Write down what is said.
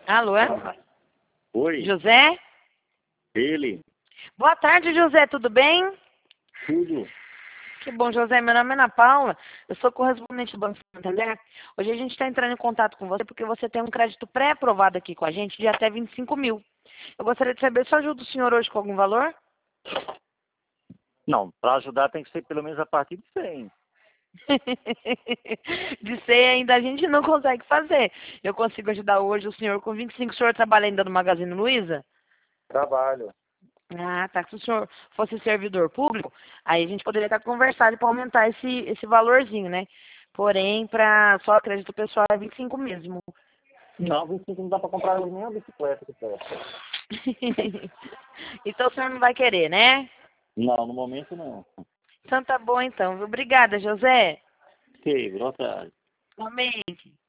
Alô? Oi, José? ele, Boa tarde, José, tudo bem? tudo. Que bom, José. Meu nome é Ana Paula, eu sou correspondente do Banco Santander. Hoje a gente está entrando em contato com você porque você tem um crédito pré-aprovado aqui com a gente de até 25 mil. Eu gostaria de saber se ajuda o senhor hoje com algum valor? Não, para ajudar tem que ser pelo menos a partir de 100. De ser ainda a gente não consegue fazer. Eu consigo ajudar hoje o senhor com 25. O senhor trabalha ainda no Magazine Luiza? Trabalho. Ah, tá. Se o senhor fosse servidor público, aí a gente poderia estar conversando para aumentar esse valorzinho, né? Porém, para só crédito pessoal é 25 mesmo. Não, 25 não dá para comprar nem uma bicicleta que presta. Então o senhor não vai querer, né? Não, no momento não. Então tá bom então, viu? Obrigada, José. Ok, boa tarde. Igualmente.